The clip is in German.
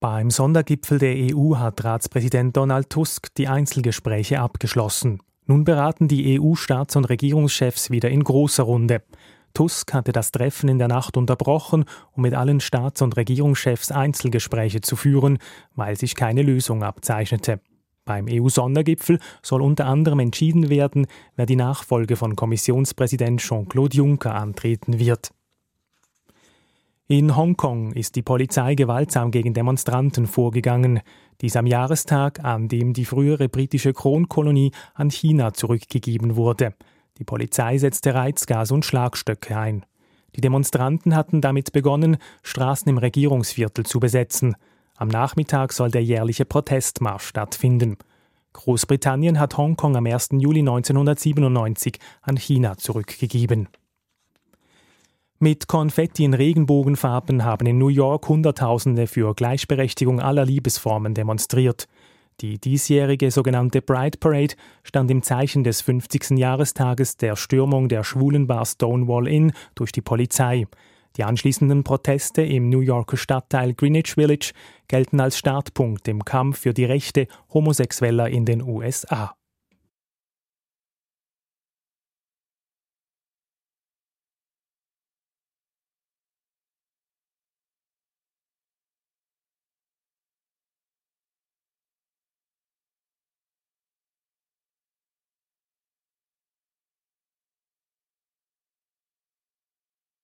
Beim Sondergipfel der EU hat Ratspräsident Donald Tusk die Einzelgespräche abgeschlossen. Nun beraten die EU-Staats- und Regierungschefs wieder in großer Runde. Tusk hatte das Treffen in der Nacht unterbrochen, um mit allen Staats- und Regierungschefs Einzelgespräche zu führen, weil sich keine Lösung abzeichnete. Beim EU-Sondergipfel soll unter anderem entschieden werden, wer die Nachfolge von Kommissionspräsident Jean-Claude Juncker antreten wird. In Hongkong ist die Polizei gewaltsam gegen Demonstranten vorgegangen. Dies am Jahrestag, an dem die frühere britische Kronkolonie an China zurückgegeben wurde. Die Polizei setzte Reizgas und Schlagstöcke ein. Die Demonstranten hatten damit begonnen, Straßen im Regierungsviertel zu besetzen. Am Nachmittag soll der jährliche Protestmarsch stattfinden. Großbritannien hat Hongkong am 1. Juli 1997 an China zurückgegeben. Mit Konfetti in Regenbogenfarben haben in New York Hunderttausende für Gleichberechtigung aller Liebesformen demonstriert. Die diesjährige sogenannte Pride Parade stand im Zeichen des 50. Jahrestages der Stürmung der Schwulenbar Stonewall Inn durch die Polizei. Die anschließenden Proteste im New Yorker Stadtteil Greenwich Village gelten als Startpunkt im Kampf für die Rechte Homosexueller in den USA.